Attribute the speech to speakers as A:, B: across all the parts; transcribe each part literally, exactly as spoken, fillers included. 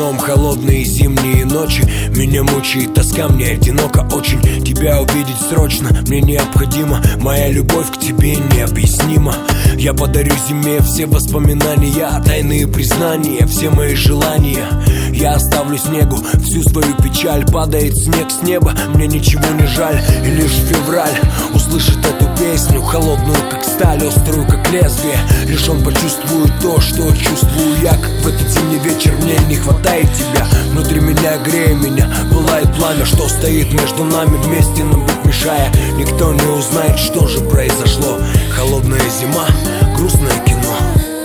A: окном холодные зимние ночи. Меня мучает тоска, мне одиноко очень. Тебя увидеть срочно, мне необходимо. Моя любовь к тебе необъяснима. Я подарю зиме все воспоминания, тайные признания, все мои желания. Я оставлю снегу всю свою печаль. Падает снег с неба, мне ничего не жаль. И лишь февраль услышит эту песню, холодную как сталь, острую как лезвие. Лишь он почувствует то, что чувствую я. Как в этот зимний вечер мне не хватает тебя. Внутри меня, грея меня, пылает пламя, что стоит между нами, вместе нам быть мешая. Никто не узнает, что же произошло. Холодная зима, грустное кино.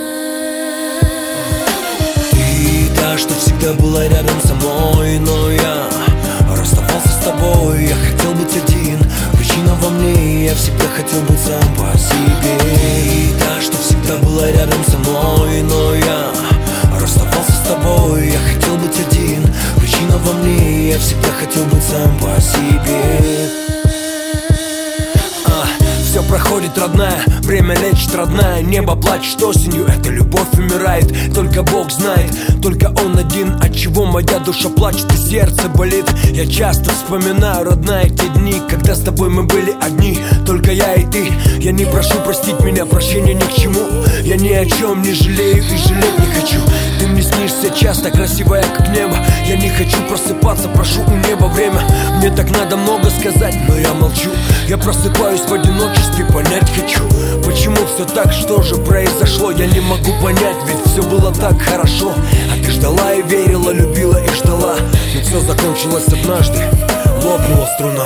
A: Ты та, что всегда была рядом со мной, но я расставался с тобой. Я хотел быть один, причина во мне. Я всегда хотел быть сам по себе. Ты та, что всегда была рядом со мной, но я расставался с тобой. Я хотел быть один, причина во мне. Я всегда хотел быть сам по себе. Все проходит, родная, время лечит, родная. Небо плачет осенью, эта любовь умирает. Только Бог знает, только Он один, от чего моя душа плачет и сердце болит. Я часто вспоминаю, родная, те дни, когда с тобой мы были одни, только я и ты. Я не прошу простить меня, прощения ни к чему. Я ни о чем не жалею и жалеть не хочу. Ты мне снишься часто, красивая как небо. Я не хочу просыпаться, прошу у неба время. Мне так надо много сказать, но я молчу. Я просыпаюсь в одиночестве, понять хочу, почему все так, что же произошло. Я не могу понять, ведь все было так хорошо. А ты ждала и верила, любила и ждала. Но все закончилось однажды, лопнула струна.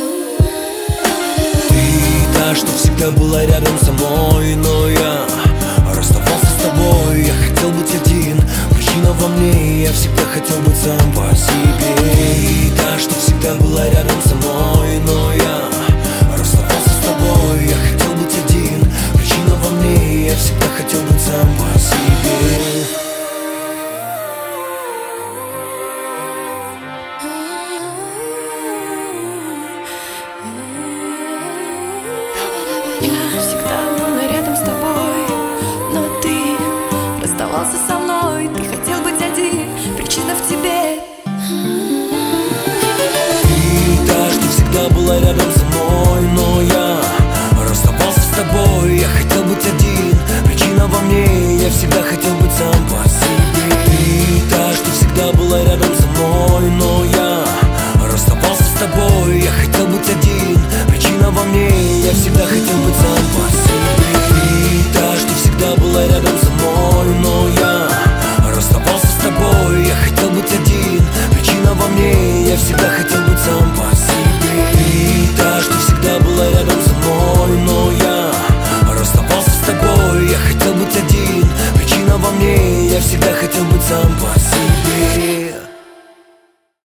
A: Ты та, что всегда была рядом со мной, но я расставался с тобой. Я хотел быть один, причина во мне. Я всегда хотел быть сам по себе.